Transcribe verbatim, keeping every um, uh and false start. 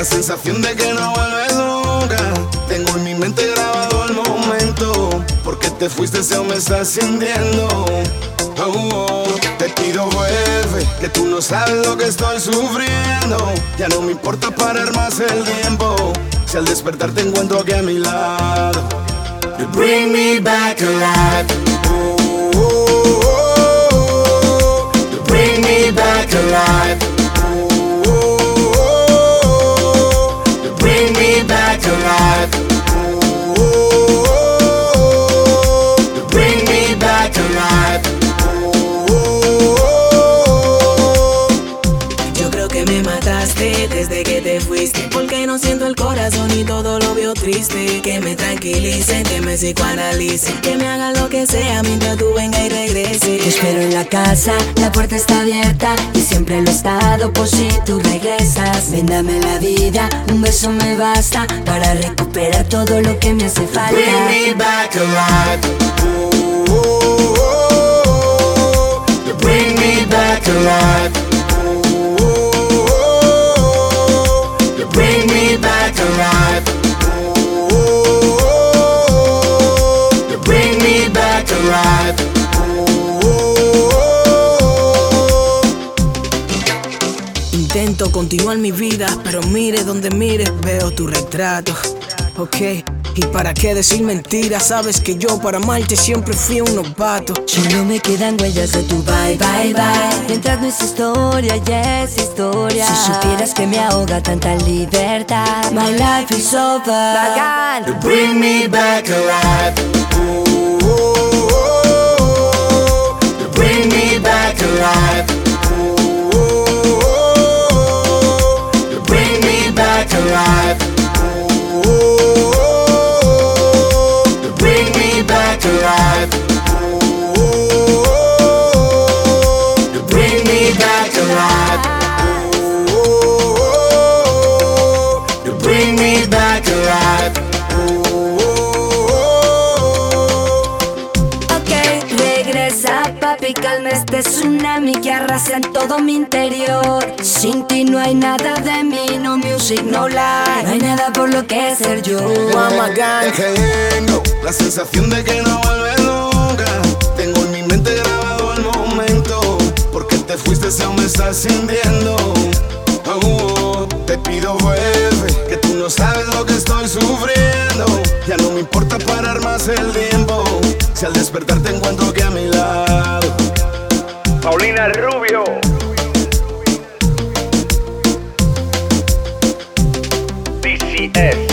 la sensación de que no vuelves nunca. Tengo en mi mente grabado el momento, porque te fuiste, ese aún me está sintiendo. Oh, oh, te pido vuelve, que tú no sabes lo que estoy sufriendo. Ya no me importa parar más el tiempo, si al despertar te encuentro aquí a mi lado. You bring me back alive. Oh, oh, oh, oh. You bring me back alive. Oh, oh, oh, oh. You bring me back alive. Oh, oh, oh, oh. You bring me back alive. Me mataste desde que te fuiste, porque no siento el corazón y todo lo veo triste. Que me tranquilicen, que me psicoanalicen, que me hagan lo que sea mientras tú venga y regreses. Te espero en la casa, la puerta está abierta y siempre lo he estado por si tú regresas. Ven, dame la vida, un beso me basta para recuperar todo lo que me hace falta. Bring me back alive. Oh, oh, oh, oh. You bring me back alive. Bring me back alive. Oh, oh, oh, oh. You bring me back alive. Oh, oh, oh. Intento continuar mi vida, pero mire donde mires veo tu retrato. Ok, y para qué decir mentiras, sabes que yo para amarte siempre fui un novato. Solo me quedan huellas de tu bye, bye, bye. Mientras no es historia, ya es historia. Si supieras que me ahoga tanta libertad. My life is over. Bacán. You bring me back alive. Oh, oh, oh, oh. You bring me back alive. Oh, oh, oh, oh. You bring me back alive. Alive. Oh, oh, oh, oh. You bring me back alive. Oh, oh, oh, oh. You bring me back alive. Oh, oh, oh. Ok, regresa papi, calma este tsunami que arrasa en todo mi interior. Sin ti no hay nada de mí, no music, no life. No hay nada por lo que ser yo. Es que tengo la sensación de que no vuelves nunca. Tengo en mi mente grabado el momento, porque te fuiste, ese aún me estás sintiendo. Oh, oh, te pido vuelve, que tú no sabes lo que estoy sufriendo. Ya no me importa parar más el tiempo, si al despertar te encuentro aquí a mi lado. Paulina Rubio. D C S